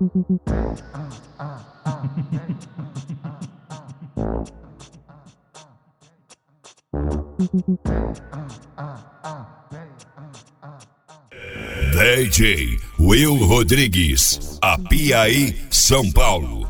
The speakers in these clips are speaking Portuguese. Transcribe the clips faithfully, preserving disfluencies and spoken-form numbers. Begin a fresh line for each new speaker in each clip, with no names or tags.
D J Will Rodrigues, Apiaí, São Paulo.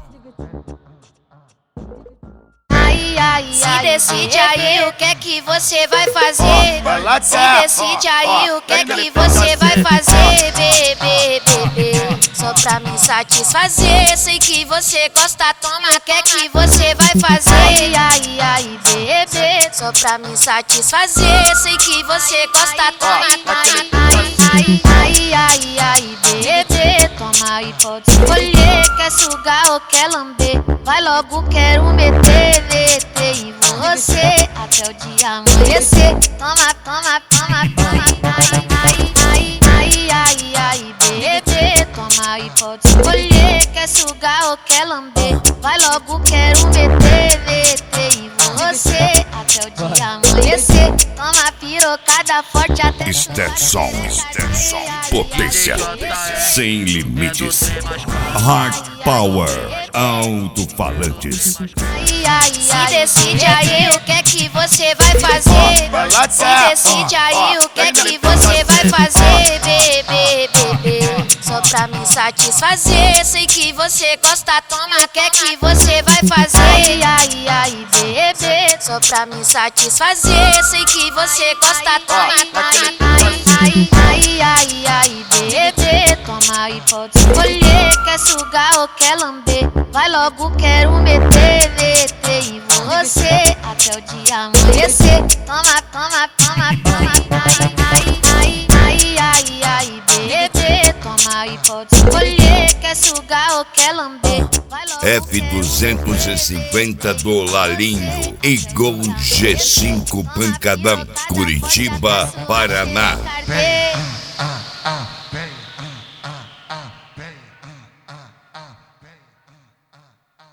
Ai, ai, se decide aí o que é que você vai fazer. Se decide aí o que é que você vai fazer, bebê, bebê. Só pra me satisfazer, sei que você gosta, toma, quer que você vai fazer. Ai, ai, bebê, só pra me satisfazer, sei que você gosta, toma, ai, ai, ai, ai, ai, bebê, toma e pode escolher, quer sugar ou quer lamber. Vai logo, quero meter, meter em você até o dia amanhecer. Toma, toma, toma, toma, ai, ai, ai, ai, ai, ai, bebê, toma e pode escolher, quer sugar ou quer lamber. Vai logo, quero meter, meter em você até o dia amanhecer. Toma pirocada forte até
Stetson, Stetson, potência sem limites. Hard Power, alto-falantes.
Se decide aí o que é que você vai fazer. Se decide aí o que é que você vai fazer, bebê, bebê. Só pra me satisfazer, sei que você gosta, toma, quer que você vai fazer. Ai, ai, bebê, só pra me satisfazer, sei que você gosta, toma, ai, ai, ai, ai, ai, bebê, toma e pode escolher, quer sugar ou quer lamber. Vai logo, quero meter, meter em você até o dia amanhecer. Toma, toma, toma, toma, ai, ai, ai, ai, ai, ai, bebê, toma e pode escolher, quer sugar ou quer lamber.
F duzentos e cinquenta do Lalinho e Gol G cinco Pancadão, Curitiba, Paraná.